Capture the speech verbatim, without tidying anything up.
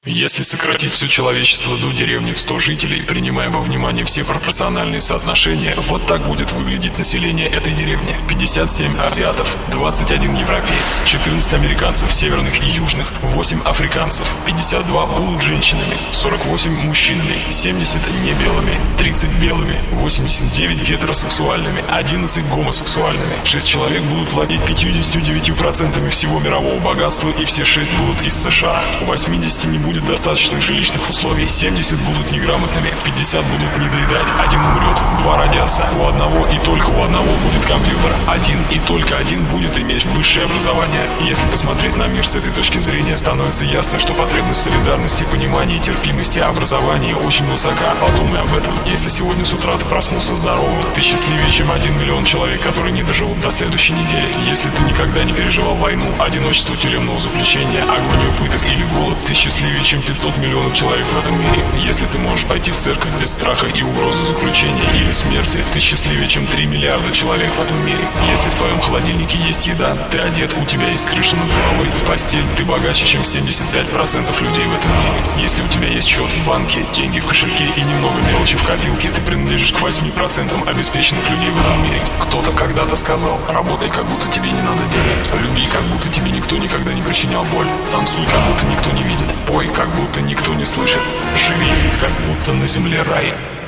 Если сократить все человечество до деревни в сто жителей, принимая во внимание все пропорциональные соотношения, вот так будет выглядеть население этой деревни. пятьдесят семь азиатов, двадцать один европеец, четырнадцать американцев северных и южных, восемь африканцев, пятьдесят два будут женщинами, сорок восемь мужчинами, семьдесят небелыми, тридцать белыми, восемьдесят девять гетеросексуальными, одиннадцать гомосексуальными. шесть человек будут владеть пятьюдесятью девятью процентами всего мирового богатства, и все шесть будут из США. У восьмидесяти не будет достаточных жилищных условий, семьдесят будут неграмотными, пятьдесят будут недоедать, один умрет, два родятся, у одного и только у одного будет компьютер, один и только один будет иметь высшее образование. Если посмотреть на мир с этой точки зрения, становится ясно, что потребность солидарности, понимания и терпимости образования очень высока. Подумай об этом. Если сегодня с утра ты проснулся здоровым, ты счастливее, чем один миллион человек, которые не доживут до следующей недели. Если ты никогда не переживал войну, одиночество тюремного заключения, агонию пыток или голод, ты счастливее, чем пятьсот миллионов человек в этом мире. Если ты можешь пойти в церковь без страха и угрозы заключения или смерти, ты счастливее, чем три миллиарда человек в этом мире. Если в твоем холодильнике есть еда, ты одет, у тебя есть крыша над головой, постель, ты богаче, чем семьдесят пять процентов людей в этом мире. Если у тебя есть счет в банке, деньги в кошельке и немного мелочи в копилке, ты принадлежишь к восьми процентам обеспеченных людей в этом мире. Кто-то когда-то сказал: работай, как будто тебе не надо денег, люби, как будто тебе никто никогда не причинял боль, танцуй, как будто никто не видит, пой, как будто никто не слышит, живи, как будто на земле рай.